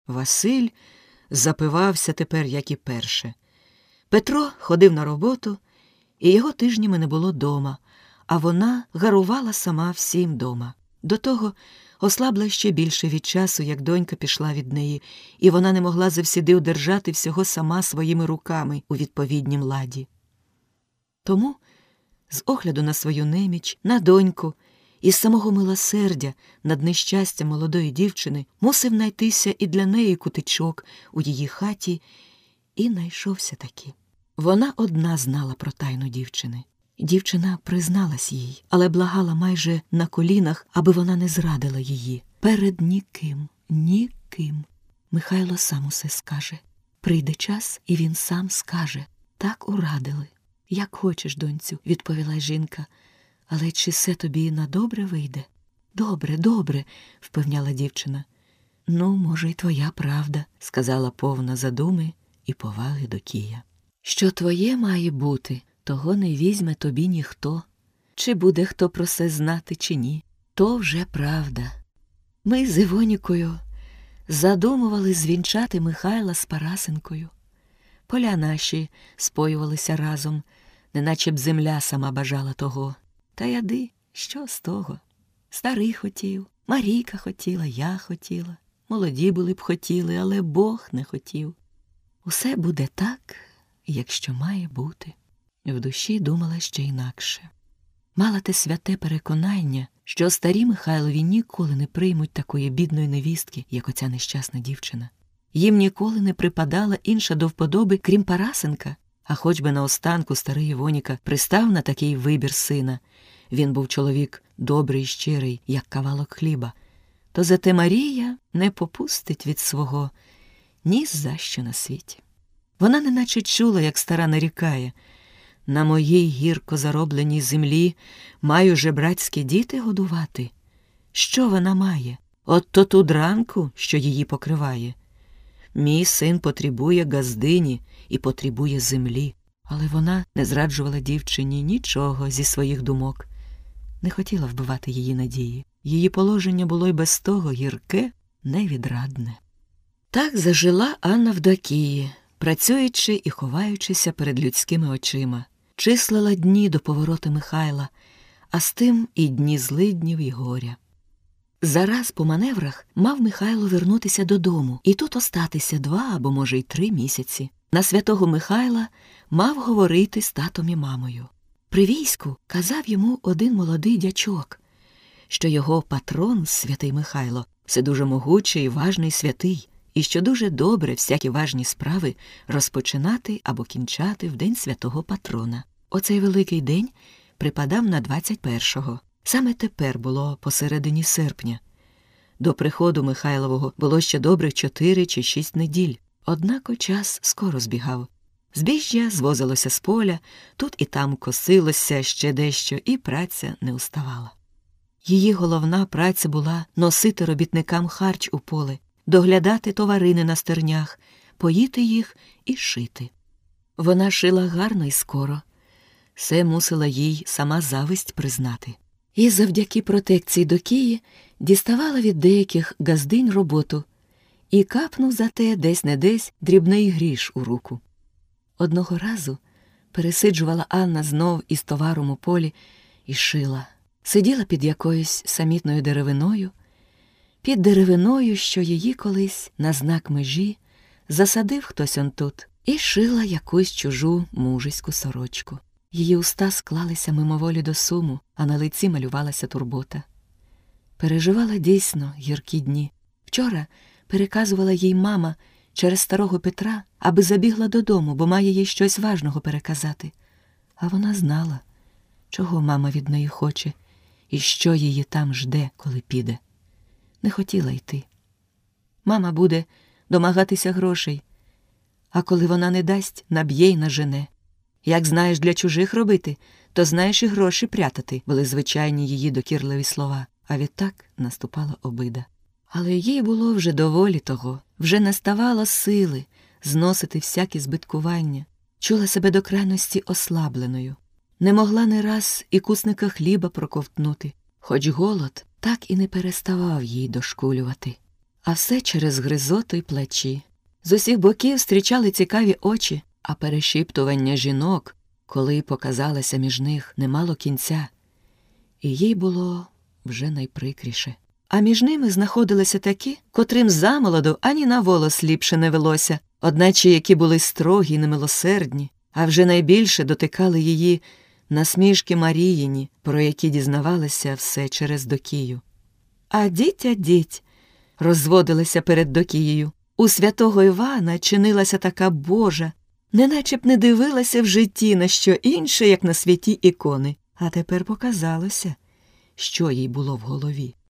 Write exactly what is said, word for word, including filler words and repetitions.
Василь запивався тепер, як і перше. Петро ходив на роботу, і його тижнями не було дома, а вона гарувала сама всім дома. До того ослабла ще більше від часу, як донька пішла від неї, і вона не могла завсіди удержати всього сама своїми руками у відповіднім ладі. Тому, з огляду на свою неміч, на доньку, із самого милосердя над нещастям молодої дівчини мусив найтися і для неї кутичок у її хаті, і найшовся таки. Вона одна знала про тайну дівчини. Дівчина призналась їй, але благала майже на колінах, аби вона не зрадила її. Перед ніким, ніким. Михайло сам усе скаже. Прийде час, і він сам скаже. Так урадили. Як хочеш, доньцю, відповіла жінка. Але чи все тобі на добре вийде? Добре, добре, впевняла дівчина. Ну, може, й твоя правда, сказала повна задуми і поваги до Кія. Що твоє має бути, того не візьме тобі ніхто. Чи буде хто про це знати, чи ні, то вже правда. Ми з Івонікою задумували звінчати Михайла з Парасенкою. Поля наші споювалися разом, неначе б земля сама бажала того. Та яди, що з того? Старий хотів, Марійка хотіла, я хотіла, молоді були б хотіли, але Бог не хотів. Усе буде так, якщо має бути. В душі думала ще інакше. Мала те святе переконання, що старі Михайлові ніколи не приймуть такої бідної невістки, як оця нещасна дівчина. Їм ніколи не припадала інша до вподоби, крім Парасенка, а хоч би наостанку старий Івоніка пристав на такий вибір сина. Він був чоловік добрий і щирий, як кавалок хліба. То зате Марія не попустить від свого ні за що на світі. Вона неначе чула, як стара нарікає: «На моїй гірко заробленій землі маю жебрацькі діти годувати. Що вона має? От то ту дранку, що її покриває. Мій син потребує газдині і потребує землі». Але вона не зраджувала дівчині нічого зі своїх думок. Не хотіла вбивати її надії. Її положення було й без того гірке, невідрадне. Так зажила Анна в Докії, працюючи і ховаючися перед людськими очима. Числила дні до повороту Михайла, а з тим і дні злиднів і горя. Зараз по маневрах мав Михайло вернутися додому і тут остатися два або, може, й три місяці. На святого Михайла мав говорити з татом і мамою. При війську казав йому один молодий дячок, що його патрон, святий Михайло, все дуже могучий, важний святий, і що дуже добре всякі важні справи розпочинати або кінчати в день святого патрона. Оцей великий день припадав на двадцять першого. Саме тепер було посередині серпня. До приходу Михайлового було ще добрих чотири чи шість неділь. Однако час скоро збігав. Збіжжя звозилося з поля, тут і там косилося ще дещо, і праця не уставала. Її головна праця була носити робітникам харч у поле, доглядати товарини на стернях, поїти їх і шити. Вона шила гарно і скоро. Це мусила їй сама зависть признати. І завдяки протекції Докії діставала від деяких газдинь роботу і капнув за те десь-не-десь дрібний гріш у руку. Одного разу пересиджувала Анна знов із товаром у полі і шила. Сиділа під якоюсь самітною деревиною, під деревиною, що її колись на знак межі засадив хтось он тут, і шила якусь чужу мужиську сорочку. Її уста склалися мимоволі до суму, а на лиці малювалася турбота. Переживала дійсно гіркі дні. Вчора переказувала їй мама через старого Петра, аби забігла додому, бо має їй щось важного переказати. А вона знала, чого мама від неї хоче і що її там жде, коли піде. Не хотіла йти. Мама буде домагатися грошей, а коли вона не дасть, наб'є й нажене. Як знаєш для чужих робити, то знаєш і гроші прятати, були звичайні її докірливі слова, а відтак наступала обида. Але їй було вже доволі того, вже не ставало сили зносити всякі збиткування, чула себе до крайності ослабленою. Не могла не раз і кусника хліба проковтнути, хоч голод так і не переставав їй дошкулювати. А все через гризоту й плачі. З усіх боків зустрічали цікаві очі, а перешіптування жінок, коли показалося між них, не мало кінця. І їй було вже найприкріше. А між ними знаходилися такі, котрим замолоду ані на волос ліпше не велося, одначе які були строгі й немилосердні, а вже найбільше дотикали її насмішки Маріїні, про які дізнавалися все через Докію. А дітя діть розводилася перед Докією. У святого Івана чинилася така Божа, неначе б не дивилася в житті на що інше, як на святі ікони. А тепер показалося, що їй було в голові.